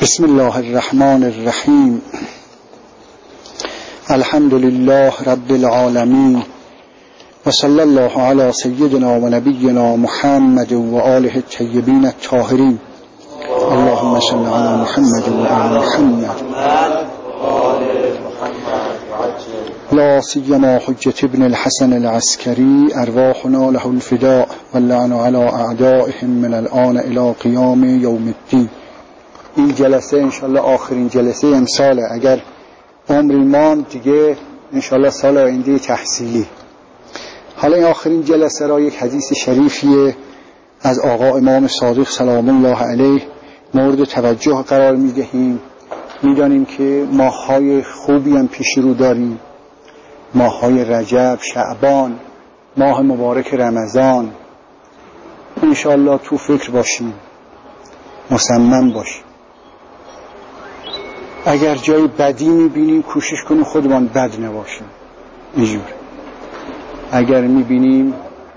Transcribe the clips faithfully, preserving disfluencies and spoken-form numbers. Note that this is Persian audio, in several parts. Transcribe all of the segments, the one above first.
بسم الله الرحمن الرحیم. الحمد لله رب العالمین و صلی الله علی سیدنا و نبینا محمد و آله الطیبین الطاهرین. اللهم صل علی محمد و آل محمد لا سیما حجة ابن الحسن العسکری ارواحنا له الفداء واللعن على اعدائهم من الآن الى قیام یوم الدین. این جلسه انشالله آخرین جلسه امساله، اگر عمری ماند دیگه انشالله سال آینده تحصیلی. حالا این آخرین جلسه را یک حدیث شریفیه از آقا امام صادق سلام الله علیه مورد توجه قرار میدهیم. میدانیم که ماه‌های خوبی هم پیش رو داریم، ماه‌های رجب، شعبان، ماه مبارک رمضان. انشالله تو فکر باشیم، مصمم باشیم. اگر جای بدی میبینیم کوشش کنیم خودمان بد نباشیم. اینجور اگر میبینیم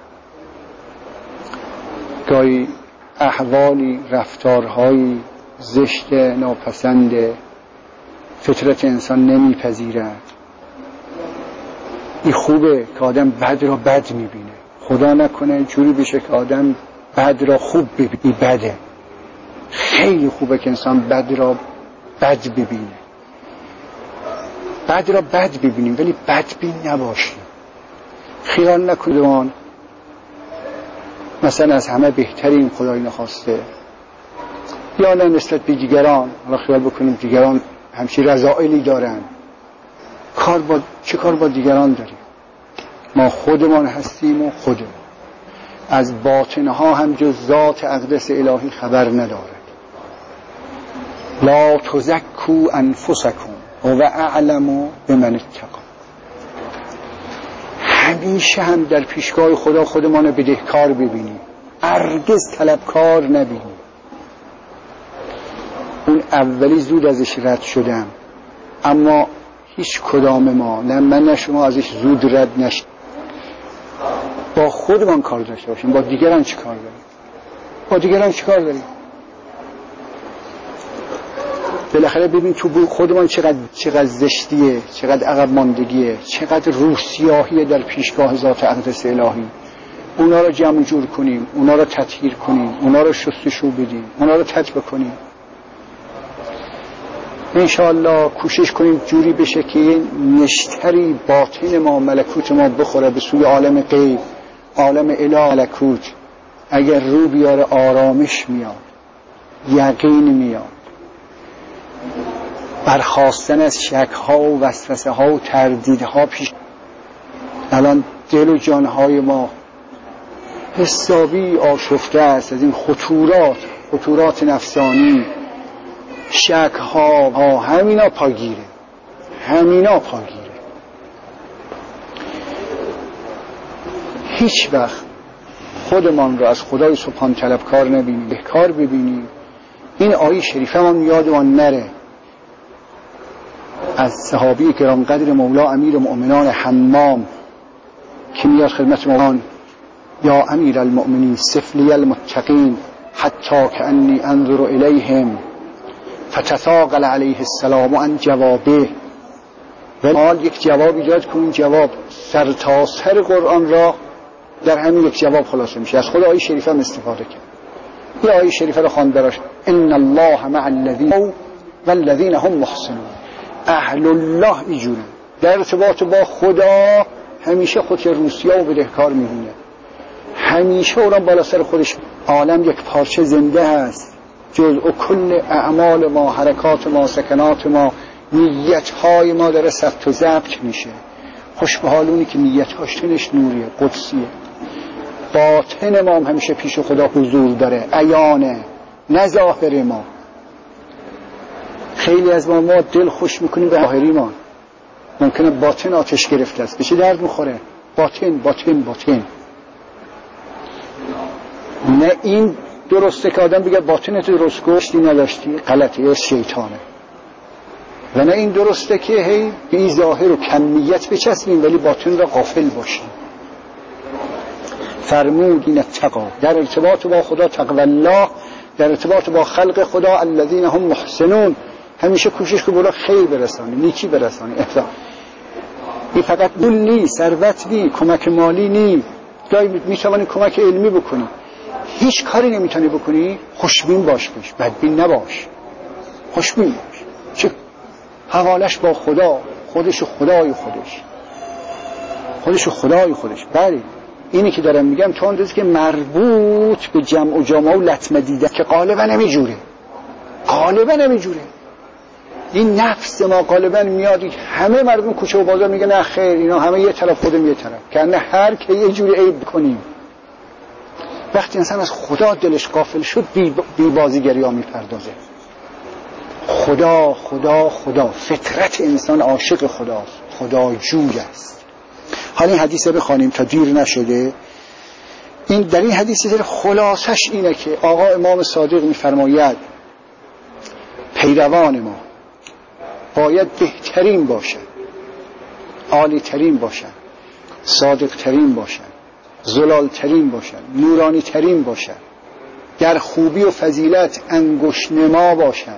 گاهی احوالی، رفتارهایی زشت، ناپسند، فطرت انسان نمیپذیرد، این خوبه که آدم بد را بد میبینه. خدا نکنه جوری بشه که آدم بد را خوب ببینه. بده، خیلی خوبه که انسان بد را بد ببینه. بد را بد ببینیم ولی بدبین نباشیم. خیال نکنیم مثلا از همه بهترین، خدای نخواسته، یا نه نسبت به دیگران. حالا خیال بکنیم دیگران همچی رذائلی دارن، کار با چه کار با دیگران داریم؟ ما خودمان هستیم و خودمان. از باطنها هم جز ذات اقدس الهی خبر نداره. لا تزکوا انفسکم هو اعلم بمن اتقی. همیشه هم در پیشگاه خدا خودمان بدهکار ببینیم، هرگز طلبکار نبینیم. اون اولی زود ازش رد شدم، اما هیچ کدام ما، نه من نه شما، ازش زود رد نشیم. با خودمان کار داشته باشیم. با دیگران چی کار داریم؟ با دیگران چی کار داریم؟ بالاخره ببین تو خودمان چقدر چقدر زشتیه، چقدر عقب ماندگیه، چقدر روسیاهیه در پیشگاه ذات اقدس الهی. اونا رو جمع جور کنیم، اونا رو تطهیر کنیم، اونا رو شستشو بدیم، اونا رو تطبیق کنیم. انشاءالله کوشش کنیم جوری بشه که این نشتری باطن ما، ملکوت ما بخوره به سوی عالم غیب، عالم اله ملکوت. اگر رو بیاره آرامش میاد، یقین میاد، برخاستن از شک ها و وسوسه ها و تردید ها پیش. الان دل و جان های ما حسابی آشفته است از این خطورات، خطورات نفسانی، شک ها ها همینا پاگیره، همینا پاگیره. هیچ وقت خودمان رو از خدای سبحان طلبکار نبینیم، بهکار ببینیم. این آیه شریفه من یادمان نره از صحابی گرانقدر مولا امیر المؤمنان حمام که میاد خدمت مولانا: یا امیر المؤمنین صف لی المتقین حتی کانی انظر الیهم فتثاقل علیه السلام عن جوابه. و حال یک جواب ایجاد کنیم، جواب سر تا سر قرآن را در همین یک جواب خلاصه میشه. از خود آیه شریفه هم استفاده کرد. این آیه شریفه رو خواند براش: ان الله مع الذین والذین هم محسنون. اهل الله اینجوره، در ارتباط با خدا همیشه خودش روسیا و بدهکار میبینه، همیشه اونم بالا سر خودش. عالم یک پارچه زنده هست، جزء کل اعمال ما، حرکات ما، سکنات ما، نیتهای ما داره ثبت و ضبط میشه. خوش به حال اونی که نیتهاش تنش نوریه، قدسیه. باطن ما هم همیشه پیش خدا حضور داره، عیانه، نه ظاهر ما. خیلی از ما ما دل خوش میکنیم به ظاهری ما، ممکنه باطن آتش گرفته است، به چه درد میخوره؟ باطن باطن باطن. نه این درسته که آدم بگه باطنت درست گشتی نداشتی، غلطی، از شیطانه. و نه این درسته که هی بی ظاهر و کمیت بچسبیم ولی باطن را غافل باشیم. فرمود این اتقا، در ارتباط با خدا تقوی الله در ارتباط با خلق خدا الذین هم محسنون، همیشه کوشش کن برای خیر برسانی، نیکی برسانی. احسان این فقط پول نیست، ثروت نیست، کمک مالی نیست، گاهی میتوانی کمک علمی بکنی. هیچ کاری نمیتونی بکنی، خوشبین باش بش بدبین نباش، خوشبین باش. چه حوالش با خدا، خودش خدای خودش خودش خدای خودش. بله اینی که دارم میگم تا اندازه که مربوط به جمع و جامعه و لطمه دیده که غالبا نمیجوره، غالبا نمیجوره. این نفس ما غالبا میاد همه مردم کوچه و بازار میگن نه خیر اینا همه یه طرف خودم یه طرف، که نه هر که یه جوری عیب کنیم. وقتی انسان از خدا دلش غافل شد بی, بی بازیگری ها میپردازه. خدا خدا خدا، فطرت انسان عاشق خداست، خدا جوی است. حالا این حدیث رو بخوانیم تا دیر نشده. این در این حدیث در خلاصش اینه که آقا امام صادق میفرماید پیروان ما باید بهترین باشن، عالی ترین باشن، صادق ترین باشن، زلال ترین باشن، نورانی ترین باشن، در خوبی و فضیلت انگشت نما باشن.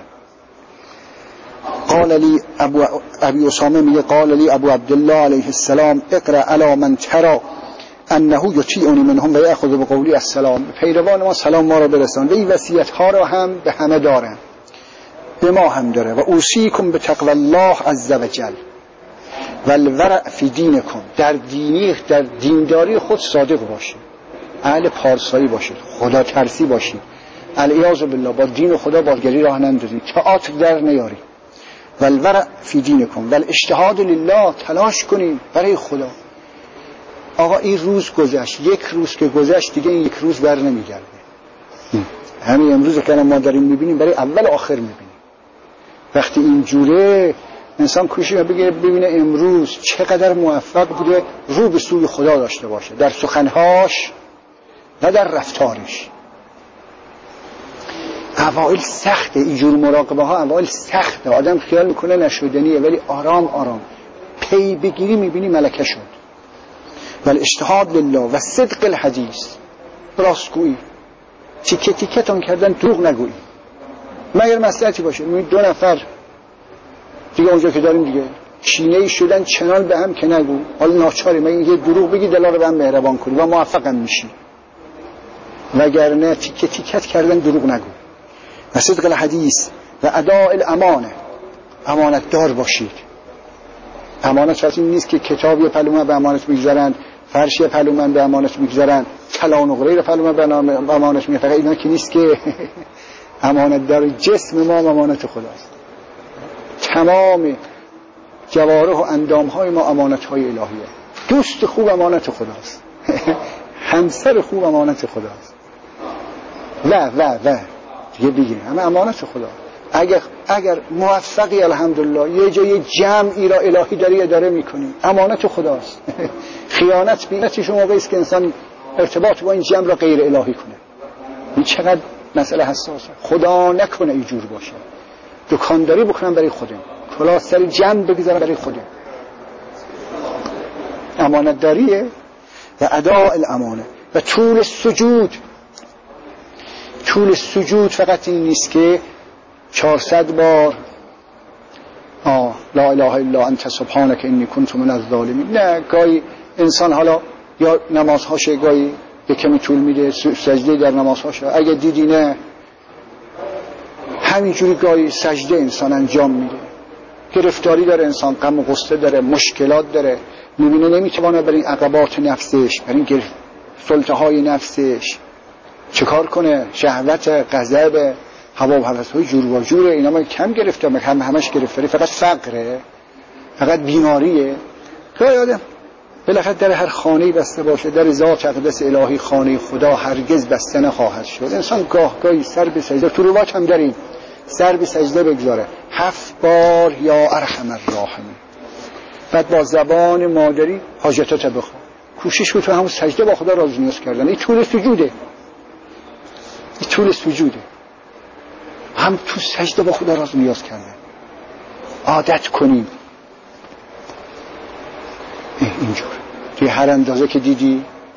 قال لی ابو ابی اسامه میگه قال لی ابو عبدالله علیه السلام اقرأ علی من ترى انه یطیعنی منهم و یأخذ بقولی السلام. پیروان ما سلام ما را برسان و این وصیت ها را هم به همه دارن، به ما هم داره. و اوصیکم به تقوی الله عز وجل و الورع فی دینکم، در دینی در دینداری خود صادق باشید، اهل پارسایی باشید، خدا ترسی باشید، العیاذ بالله با دین و خدا بازگری راه نندازید، تئاتر در نیارید. و الورع فی دینکم و الاجتهاد لله، تلاش کنید برای خدا. آقا این روز گذشت، یک روز که گذشت دیگه این یک روز بر نمیگرده. همین امروز که ما داریم میبینیم برای اول آخر میبینیم. وقتی این جوره انسان کوشش بگه ببینه امروز چقدر موفق بوده رو به سوی خدا داشته باشه در سخنهاش و در رفتارش. اوائل سخته اینجور مراقبه ها، اوائل سخته، آدم خیال میکنه نشدنیه، ولی آرام آرام پی بگیری میبینی ملکه شد. ولی اجتهاد لله و صدق الحدیث، راستگویی، تیکه تیکه تان کردن، دروغ نگویی مگر مصلحتی باشه. دو نفر دیگه اونجا که داریم دیگه چینه‌ای شدن چنان به هم که نگو، حالا ناچاری مگه یه دروغ بگی دلا رو به هم مهربان کنی و موفقم میشی، وگرنه تیکه تیکت کردن دروغ نگو. و صدق الحدیث و اداء الامانه، امانت دار باشید. امانت فقط این نیست که کتابی پلومن به امانت میگذارن، فرشی پلومن به امانت میگذارن، طلا و نقره رو پلومن به امانت میگذارن، فقط اینا که نیست که امانت دار جسم ما امانت خداست. تمام جوارح و اندامهای ما امانتهای الهیه. دوست خوب امانت خداست، همسر خوب امانت خداست، و و و دیگه بگیریم همه امانت خدا. اگر اگر موفقی الحمدلله یه جای جمعی را الهی داری اداره میکنی، امانت خداست. خیانت بی‌نتیجه موقعی است که انسان ارتباط با این جمع را غیر الهی کنه. این چقدر مسئله حساسه. خدا نکنه اینجور باشه. دکانداری بکنم برای خودم، کلاه سر جمع بگذارم برای خودم. امانت داریه و اداء الامانه و طول سجود. طول سجود فقط این نیست که چهارصد بار آه لا اله الا انت سبحانك انی کنت من الظالمین. نه، گاهی انسان حالا یا نمازهاش گاهی به کمی طول میده، سجده در نمازهاش اگه دیدی نه همینجوری گاهی سجده انسان انجام میده. گرفتاری داره انسان، غم و غصه داره، مشکلات داره، میبینه نمیتونه برای عقبات نفسش، برای این سلطه های نفسش چه کار کنه، شهوت، غضب، هوا و هوس های جور و جوره. اینا ما کم گرفته، هم همش گرفتاری، فقط فقره، فقط بیماریه. خیلی آدم بالاخره در هر خانه‌ای بسته باشه، در ذات اقدس الهی خانه خدا هرگز بسته نخواهد شد. انسان گاه گاهی سر به سجده، تو روات هم داریم، سر به سجده بگذاره هفت بار یا ارحم الراحمین، بعد با زبان مادری حاجتات بخوا، کوشش کن تو همون سجده با خدا راز نیاز کردن. این طول سجوده، این طول سجوده، هم تو سجده با خدا راز نیاز کردن. عادت کنیم اینجور توی هر اندازه که دیدی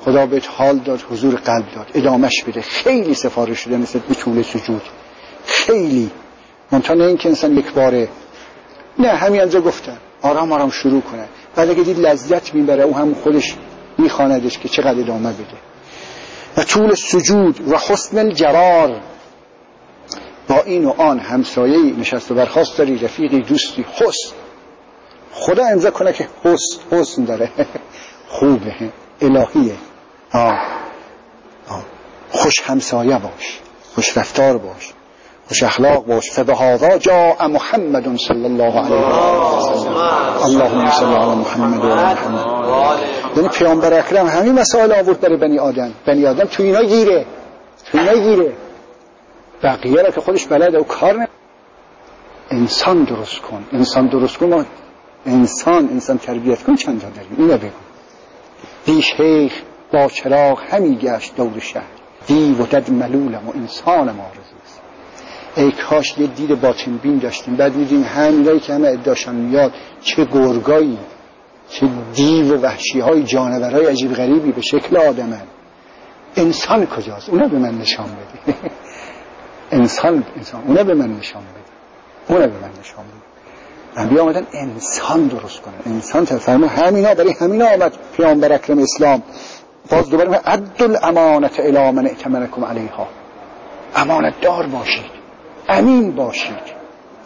خدا بهت حال داد، حضور قلب داد، ادامش بده. خیلی سفارش شده نسبت به طول سجود، خیلی. منتها نه اینکه انسان یک باره، نه همین انجا گفتن آرام آرام شروع کنه، بعد اگه دید لذت میبره او هم خودش میخواندش که چقدر ادامه بده. و طول سجود و حسن الجوار، با این و آن همسایه‌ای نشست و برخاست داری، رفیقی دوستی، حسن. خدا امضا کنه که حسن حسن داره خوبه، الهیه. آه. آه. خوش همسایه باش، خوش رفتار باش، خوش اخلاق باش. فبهذا جاء محمد صلی الله علیه و سلم. اللهم صل علی محمد و علی محمد. یعنی پیامبر اکرم همین مسائل آورد برای بنی آدم. بنی آدم تو اینا گیره، تو اینا گیره. بقیه را که خودش بلده و کار نه. انسان درست کن، انسان درست کن. ما انسان انسان تربیت کن چند تا داریم. اینو بگو. دی شیخ با چراغ همی گشت دور شهر، دی و دد ملولم و انسان مارزوست. ای کاش یه دید باطن بین داشتیم. بعد میدیم همینایی که همه ادعاشان میاد چه گرگایی، چه دیو و وحشی های جانورای عجیب غریبی به شکل آدمن. انسان کجاست؟ اونو به من نشان بده. انسان انسان اونو به من نشان بده، اونو به من نشان بده. انبیا آمدن انسان درست کنن، انسان تفرمون. همینا برای همینا آمد پیامبر اکرم اسلام. باز دوباره میگه ادوا الامانه الی من ائتمنکم علیها. امانت دار باشید، امین باشید،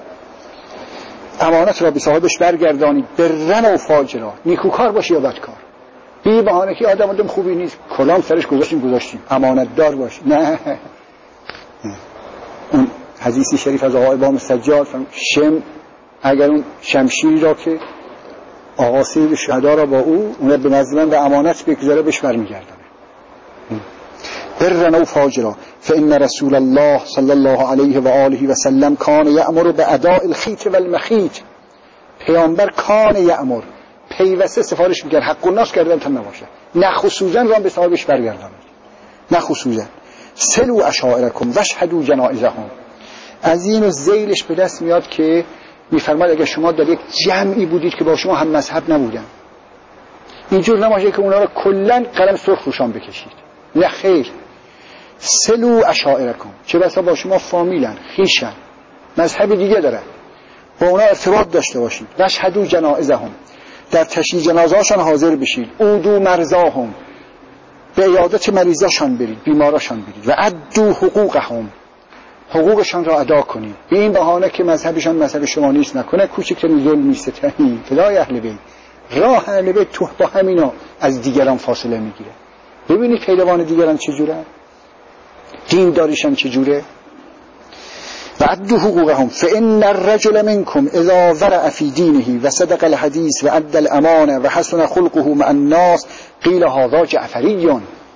امانت را به صاحبش برگردانید. برن و فاجرا، نیکوکار باشی یا بدکار. بی بهانه که آدم آدم خوبی نیست، کلام سرش گذاشتیم گذاشتیم. امانت دار باش. نه اون حدیثی شریف از آقای امام سجاد شم، اگر اون شمشیری را که آقا سید شهدا را با او اون به نزدن و امانت بگذاره بهش برمیگردانه. برن و فاجرا. فإن رسول الله صلی الله علیه و آله و سلم کان یأمر بأداء الخیط والمخیط. پیامبر کان یأمر، پیوسته سفارش میکرد حق الناس کردن تا نباشه، نخصوصا را به صاحبش برگردانید، نخصوصا. سلو اشاعرکم واشهدوا جنائزهم. از این و ذیلش به دست میاد که میفرماد اگر شما در یک جمعی بودید که با شما هم مذهب نبودن، اینجور نباشه که اونا رو کلن قلم سرخ روشان بکشید. نه خیر. سلو اشاعرکم، چه بسا با شما فامیلن، خیشن، مذهب دیگه دارن، با اونا ارتباط داشته باشید. واشهدوا جنائزهم، در تشییع جنازه‌شان حاضر بشید. اودو مرضاهم، به عیادت مریضاشان برید، بیماراشان برید. و ادوا حقوقهم، حقوقشان را ادا کنید. به این بهانه که مذهبشان مذهب شما نیست نکنه کوچکترین ظلمی ستمی فدای اهل بیت. راه اهل بیت تو با همینا از دیگران فاصله میگیره. ببینید پیروان دیگران چجوره، دین داریشان چجوره. و ادوا حقوقهم فإن الرجل منكم اذا ورع في دينه وصدق الحديث وأدى الأمانة وحسن خلقه مع الناس قيل هذا جعفري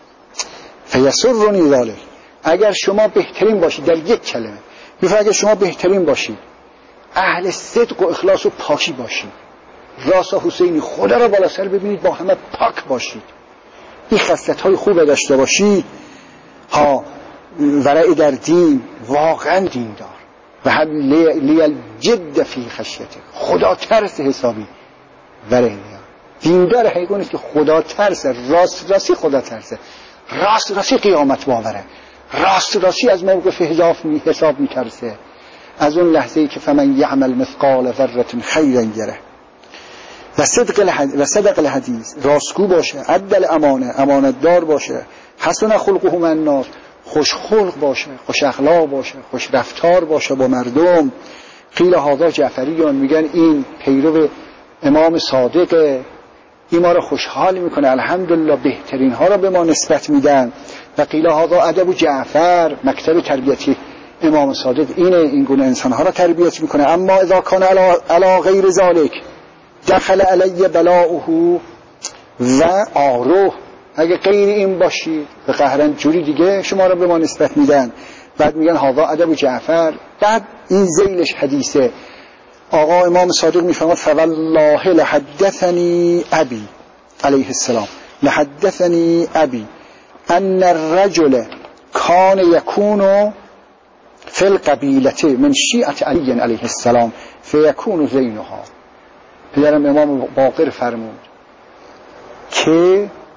فيسرني ذلك. اگر شما بهترین باشید در یک کلمه، میفرماید اگر شما بهترین باشید، اهل صدق و اخلاص و پاکی باشید، راسا حسینی خدا را بالا سر ببینید، با همه پاک باشید، این خصلت‌های خوب داشته باشید، ها ورع در دین، واقعا دین دار. و هم لیل جد فی خشیته، خدا ترس حسابی ورع دین دار. حقیقت نیست که خدا ترس، راست راستی خدا ترسه، راست راستی قیامت باوره، راست راستی از موقف حساب میترسه، از اون لحظه ای که فمن یعمل مثقال ذره خیرا یره. و صدق الحدیث، و صدق الحدیث، راستگو باشه، عدل امانه، امانت دار باشه، حسن خلقه مع الناس، خوش خلق باشه، خوش اخلاق باشه، خوش رفتار باشه با مردم. قیل هذا جعفریون، میگن این پیرو امام صادقه، این ما رو خوشحال میکنه، الحمدلله بهترین ها رو به ما نسبت میدن. و قیل هذا ادب جعفر، مکتب تربیتی امام صادق اینه، این گونه انسان ها رو تربیت میکنه. اما اذا کان علی غیر ذلک دخل علی بلاؤه و آروه، اگه غیر این باشی به قهرن جوری دیگه شما رو به ما نسبت میدن. بعد میگن هذا ادب جعفر. بعد این ذیلش حدیثه. آقا امام صادق میفرماد فوالله لحدثنی ابی علیه السلام، لحدثنی ابی ان الرجل کان یکون فی القبیلة من شیعة علی علیه السلام فیکون زینها. پدرم امام باقر فرمود که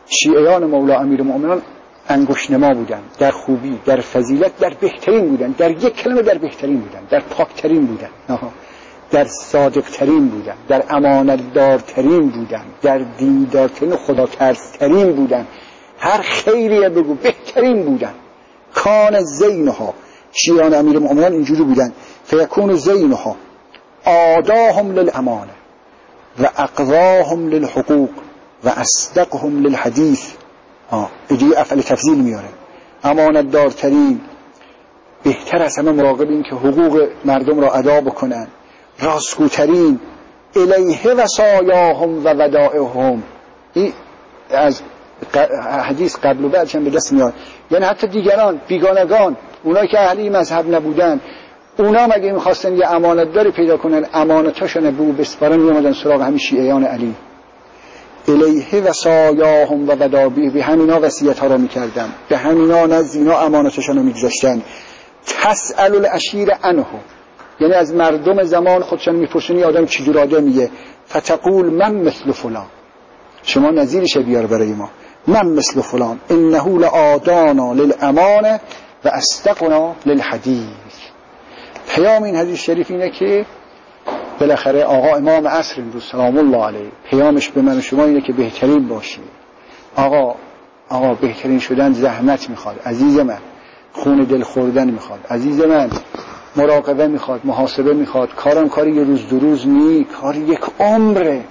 شیعیان مولا امیرالمؤمنین انگشت‌نما بودن در خوبی، در فضیلت، در بهترین بودن، در یک کلمه در بهترین بودن، در پاکترین بودن، در صادقترین بودن، در امانتدارترین بودن، در دیندارترین و خداترس‌ترین بودن. هر خیریه بگو بهترین بودن. کان زینها، شیعیان امیرالمؤمنین اینجوری بودن. فیکون زینها آداهم للامانه و اقواهم للحقوق و اصدقهم للحدیث. ها اینجوری افعال تفضیل میاره. امانتدارترین، بهتر از همه مراقب این که حقوق مردم را ادا بکنن، راستگوترین، الیه وصایاهم و ودائعهم. این از حدیث قبل و بعدش هم به دست میاد. یعنی حتی دیگران، بیگانگان، اونایی که اهلی مذهب نبودن، اونا مگه میخواستن یه امانتداری پیدا کنن، امانتاشون بو بسپارن، میامدن سراغ همین شیعیان علی. الیه وصایاهم و ودائعهم، به همینا وصیت ها را میکردن، به همینا نزد اینا امانتاشون رو میگذاشتن. تسأل العشیر عنه، یعنی از مردم زمان خودشان میپرسونی آدم چجور آدمیه. فتقول من مثل فلان، شما نظیرش بیار برای ما. من مثل فلان انه لآدانا للامانه و اصدقنا للحدیث. پیام این حدیث شریف اینه که بالاخره آقا امام عصر امروز سلام الله علیه پیامش به من و شما اینه که بهترین باشید. آقا آقا بهترین شدن زحمت میخواد عزیز من، خون دل خوردن میخواد عزیز من، مراقبه میخواد، محاسبه میخواد. کارم کاری یه روز دو روز نی، کار یک عمره.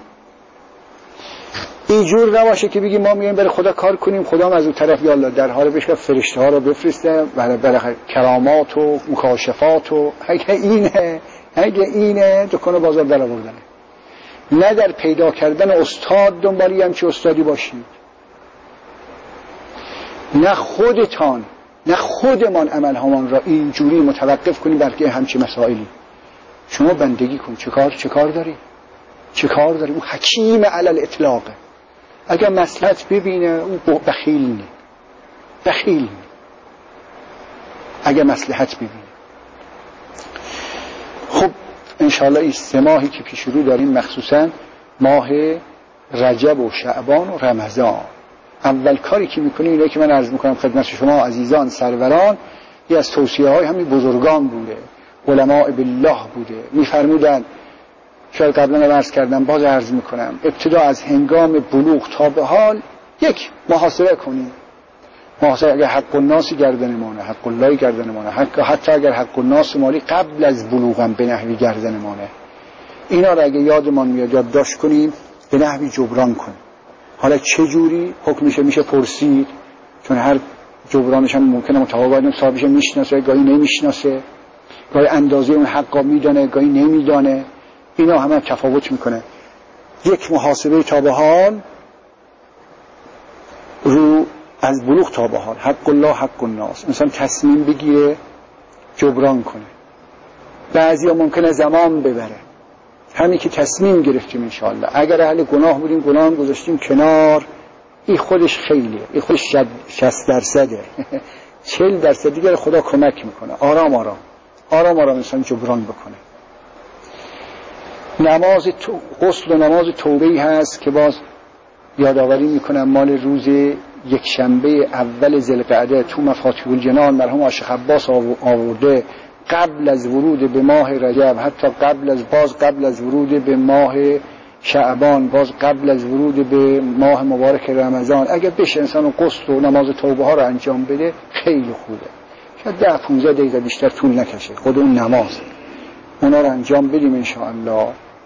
اینجور نباشه که بگیم ما میایم برای خدا کار کنیم، خدا هم از اون طرف یا الله در حال بشه فرشته ها رو بفرسته برای برای کرامات و مکاشفات و اگه اینه اگه اینه دکان بازار در آوردنه. نه در پیدا کردن استاد دنبالی هم چه استادی باشید، نه خودتان نه خودمان عمل همان را اینجوری متوقف کنیم بلکه همچی مسائلی. شما بندگی کن، چه کار چه کار داری چه کار داری. اون حکیم علل اطلاقه. اگر مصلحت ببینه اون بخیل نه، بخیل نه اگر مصلحت ببینه. خب انشاءالله این سه ماهی که پیش رو داریم، مخصوصا ماه رجب و شعبان و رمضان، اول کاری که میکنیم اینه که من عرض میکنم خدمت شما عزیزان سروران، یه از توصیه های همین بزرگان بوده، علماء بالله بوده. میفرمودن، شاید قبلا عرض کردم باز عرض میکنم، ابتدا از هنگام بلوغ تا به حال یک محاسبه کنیم. محاسبه اگر حق الناسی گردنمانه، حق الله گردنمانه، حق حتی اگر حق الناس مالی قبل از بلوغم به نحوی گردنمانه، اینا رو اگه یادمان میاد یادداشت کنیم، به نحوی جبران کنیم. حالا چه جوری حکمش میشه پرسید، چون هر جبرانش هم ممکنه متفاوت، صاحبش میشناسه گاهی نمیشناسه، گاهی اندازه اون حقا میدانه گاهی نمیدانه. اینا همه تفاوت میکنه. یک محاسبه تا به حال رو از بلوغ تا به حال، حق الله حق الناس، مثلا تصمیم بگیره جبران کنه. بعضی ها ممکنه زمان ببره، همین که تصمیم گرفتیم انشاءالله اگر اهل گناه بودیم گناه هم گذاشتیم کنار، این خودش خیلیه، این خودش شصت درصده چهل درصد دیگر خدا کمک میکنه. آرام آرام آرام آرام انسان جبران بکنه. نماز تو... غسل و نماز توبه‌ای هست که باز یادآوری میکنم مال روز یک شنبه اول ذوالقعده تو مفاتیح الجنان مرحوم عاشق عباس آورده، قبل از ورود به ماه رجب، حتی قبل از باز قبل از ورود به ماه شعبان، باز قبل از ورود به ماه مبارک رمضان، اگر بشه انسان غسل و نماز توبه ها رو انجام بده خیلی خوبه. شاید ده پونزده دقیقه بیشتر طول نکشه خود اون نماز، اونا رو انجام بدیم انشاءالله.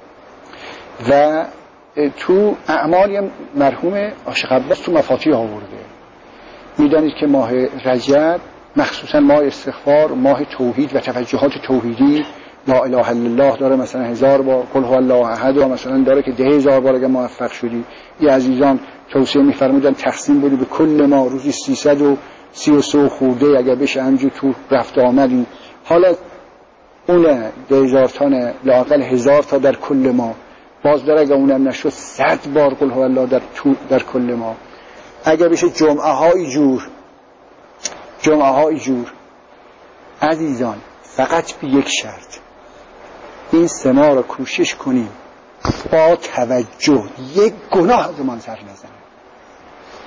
و تو اعمالی مرحوم عاشق عباس تو مفاتیح آورده. میدانید که ماه رجب مخصوصا ماه استغفار، ماه توحید و توجهات توحیدی، لا اله الا الله داره مثلا هزار بار، قل هو الله احد مثلا داره که ده هزار بار اگه موفق شدی. یه عزیزان توصیه میفرمودن تقسیم بودی به کل ما روزی سیصد و سی و سه خورده اگه بشه همجور تو رفت آمدی. حالا اونه ده هزار تانه لااقل هزار تا در کل ما، باز داره اگه اونم نشد صد بار قل هو الله در, در کل ما. اگه بشه جمعه های جور جمعه های جور عزیزان، فقط به یک شرط، این سه ماه رو کوشش کنیم با توجه یک گناه از من سر نزنه.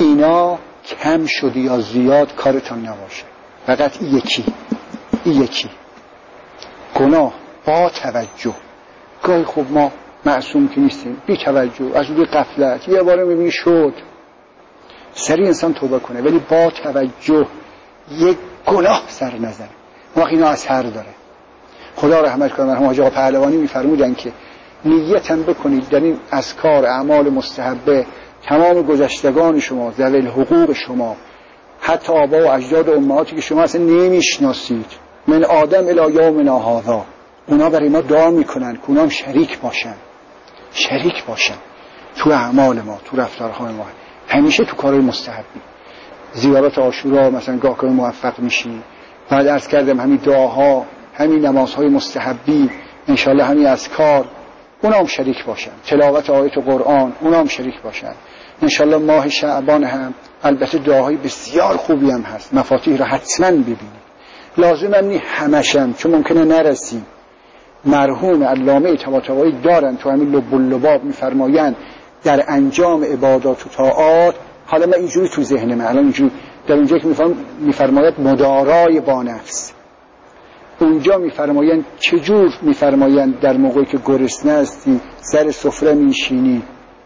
اینا کم شده یا زیاد کارتان نباشه، فقط این یکی این یکی گناه با توجه. گاهی خب ما معصوم که نیستیم، بی توجه از روی غفلت یه باره میبینی شد، سریع انسان توبه کنه، ولی با توجه یک گناه سر نزنه، وقت اینا اثر داره. خدا رحمت کنه مرحوم حاج آقا پهلوانی میفرمودن که نیتم بکنید در این اذکار اعمال مستحبه تمام گذشتگان شما، ذوی الحقوق شما، حتی آبا و اجداد و امهاتی که شما اصلا نمیشناسید، من آدم الی یومنا هذا، اونا برای ما دعا میکنن که اونا هم شریک باشن شریک باشن تو اعمال ما، تو رفتارهای ما، همیشه تو کارهای مستحبی. زیارت عاشورا مثلا گاه گاه موفق میشی، بعد عرض کردم همین دعاها، همین نمازهای مستحبی، انشالله همین اذکار اونا هم شریک باشن، تلاوت آیات قرآن اونا هم شریک باشن. انشالله ماه شعبان هم البته دعاهای بسیار خوبی هم هست، مفاتیح رو حتما ببینید. لازم هم نی همشم، چون ممکنه نرسیم. مرحوم علامه طباطبایی دارن تو همین لب اللباب میفرمایند در انجام عبادات و طاعات، حالا من اینجوری تو ذهن من الان اینجوری در اونجا که میفرماید مدارای با نفس، اونجا میفرمایند چجور میفرمایند در موقعی که گرسنه هستی سر سفره میشینی،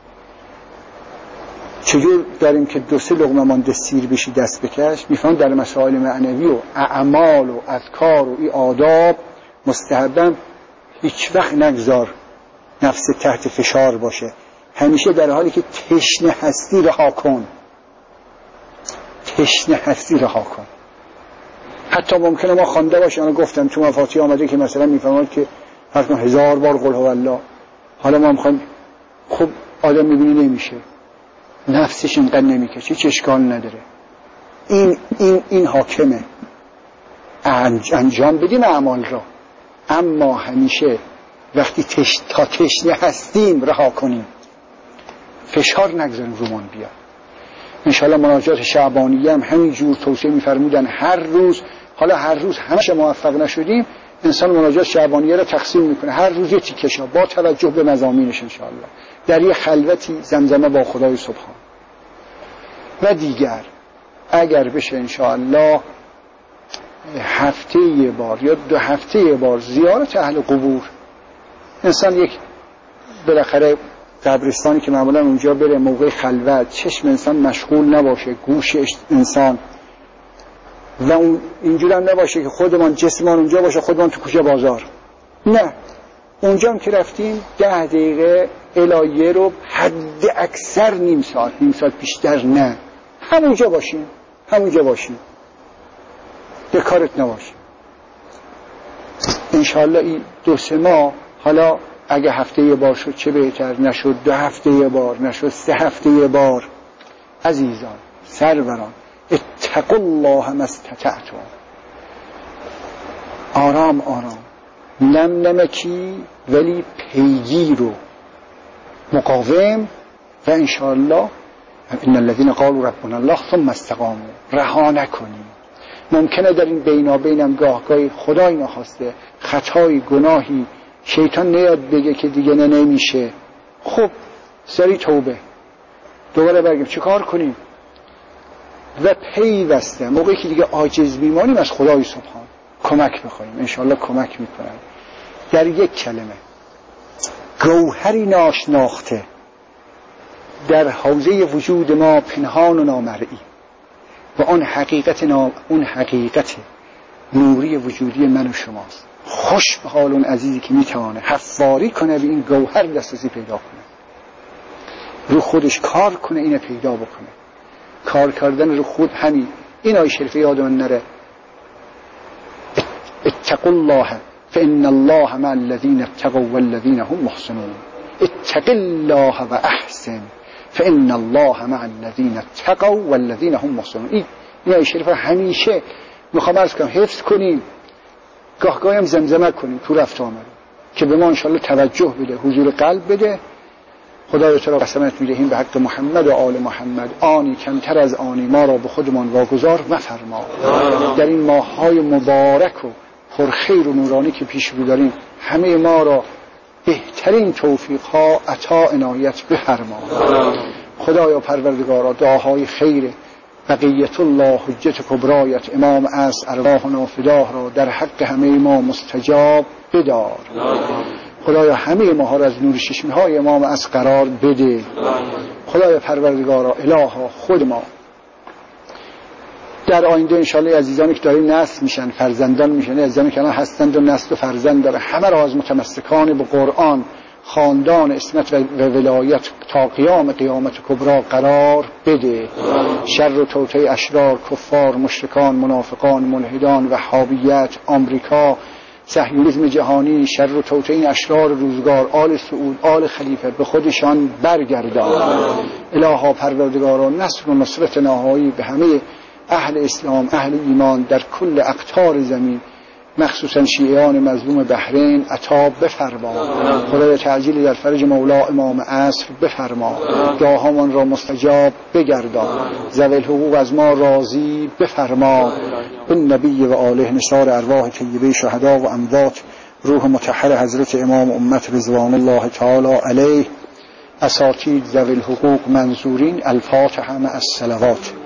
چجور داریم که دو سه لقمه مانده سیر بشی دست بکش. میفرمایند در مسائل معنوی و اعمال و اذکار و ای آداب مستحبم هیچ وقت نگذار نفس تحت فشار باشه، همیشه در حالی که تشنه هستی رها کن، تشنه هستی رها کن. حتی ممکنه ما خوانده باشیم، انا گفتم تو مفاتیح آمده که مثلا میفرماید که فرض کن هزار بار قل هو الله، حالا ما میخوایم، خب آدم میبینی نمیشه، نفسش اینقدر نمیکشه، هیچ اشکال نداره، این این این حاکمه، انجام بدیم اعمال را، اما همیشه وقتی تش... تا تشنه هستیم رها کنیم، فشار نگذاریم رومان بیا. انشاءالله مناجات شعبانیه هم همین جور توصیه میفرمودن هر روز، حالا هر روز همش موفق نشدیم، انسان مناجات شعبانیه را تقسیم میکنه، هر روز یه تیکشا با توجه به مضامینش انشاءالله در یه خلوتی زمزمه با خدای سبحان. و دیگر اگر بشه انشاءالله هفته یه بار یا دو هفته یه بار زیارت اهل قبور، انسان یک بالاخره قبرستانی که معمولا اونجا بره موقع خلوت، چشم انسان مشغول نباشه، گوش انسان، و اون اینجوری هم نباشه که خودمان جسمان اونجا باشه خودمان تو کوچه بازار، نه، اونجا هم که رفتیم ده دقیقه الایه رو حد اکثر نیم ساعت نیم ساعت بیشتر نه، همونجا باشیم همونجا باشیم به کارت نباشیم. انشاءالله این دو سه ماه، حالا اگه هفته یه بار شد چه بهتر، نشد دو هفته یه بار، نشد سه هفته یه بار. عزیزان سروران اتقوا الله ما استطعتم، آرام آرام، نم نمکی ولی پیگیر و مقاوم، و انشاءالله ان الذين قالوا ربنا الله ثم استقاموا، رها نکنیم. ممکنه در این بینابینم گاه گاهی خدای نخواسته خطای گناهی شیطان نیاد بگه که دیگه نه نمیشه، خب سری توبه دوباره برگیم چه کار کنیم و پیوسته موقعی که دیگه عاجز بیماریم از خدای سبحان کمک بخوایم، انشاءالله کمک میکنن. در یک کلمه گوهری ناشناخته در حوزه وجود ما پنهان و نامرئی، و اون حقیقت نا... اون حقیقت نوری وجودی من و شماست. خوش به حال اون عزیزی که میتوانه حفاری کنه به این گوهر دسترسی پیدا کنه، رو خودش کار کنه اینه پیدا بکنه. کار کردن رو خود همین این آیه شریفه یادمون نره، اتقوا الله فإن الله مع الذين اتقوا والذين هم محسنون، اتق الله و احسن فإن الله مع الذين اتقوا والذين هم محسنون. این آیه شریفه همیشه میخوام عرض کنم حفظ کنیم، گاه گاهی هم زمزمه کنیم تو رفت آمد که به ما انشاءالله توجه بده، حضور قلب بده. خدای تعالی قسمت میدهیم به حق محمد و آل محمد، آنی کمتر از آنی ما را به خودمان واگذار مفرما. در این ماه‌های مبارک و پرخیر و نورانی که پیش رو داریم همه ما را بهترین توفیق ها عطا عنایت بفرما. خدایا پروردگارا دعاهای خیر بقیت الله حجت کبرایت امام عصر ارواحنا فداه را در حق همه ما مستجاب بدار. خدایا همه ما ها را از نور چشمه های امام عصر قرار بده. خدایا پروردگارا الها خود ما در آینده انشاءالله عزیزانی که داریم نسل میشن، فرزندان میشن، عزیزانی که الان هستند و نسل و فرزند داره، همه را از متمسکان به قرآن، خاندان اسمت و ولایت تا قیام قیامت کبرا قرار بده. شر و توطئه اشرار، کفار، مشرکان، منافقان، ملحدان، وهابیت، آمریکا، صهیونیسم جهانی، شر و توطئه اشرار روزگار، آل سعود، آل خلیفه به خودشان برگردان. الها پروردگارا نصر و نصرت نهایی به همه اهل اسلام، اهل ایمان در کل اقطار زمین، مخصوصا شیعیان مظلوم بحرین عطا بفرما. خدای تعجیل در فرج مولا امام عصر بفرما. دعاهامان را مستجاب بگردان. ذوی الحقوق از ما راضی بفرما. بالنبی و آله نثار ارواح طیبه شهدا و اموات، روح مطهر حضرت امام امت رضوان الله تعالی علیه، اساتید ذوی الحقوق منظورین. الفاتحه مع الصلوات.